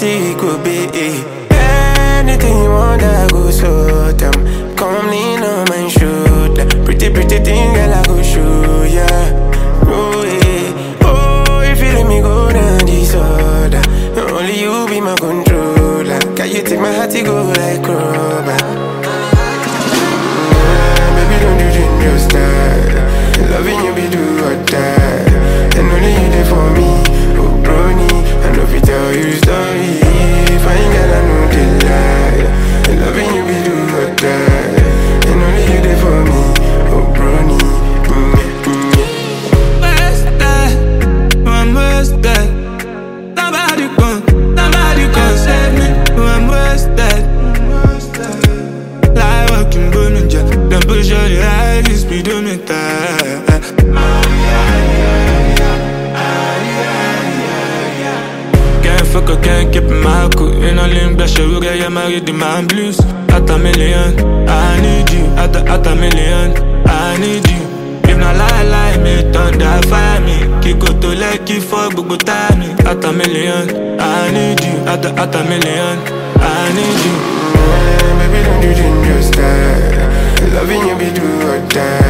see it could be. Anything you want, I go so damn. Come lean on my shoulder. Pretty, pretty thing, girl, I go show ya. Oh, yeah. Oh, if you let me go down disorder. Only you be my controller. Can you take my heart to go like rubber? Baby, don't you change your style. Loving you be do or die. And only you there for me. Oh, brony, I know if you tell you story. If I ain't got I know the lie. Loving you be do or die. And only you there for me. Oh, brony. Where's that? Where's that? Somebody come save me. Where's that? Like walking bonanza. Don't push your eyes, speed on it. Can't fuck, I can't keep my cool. In a limb, that shit will get you married, the man blues. At a million, I need you. At a million, I need you. If not lie, me thunder fire me. Kiko to like you for Google time. At a million, I need you. At a million, I need you. Baby, don't you change your style. Loving you be do or die.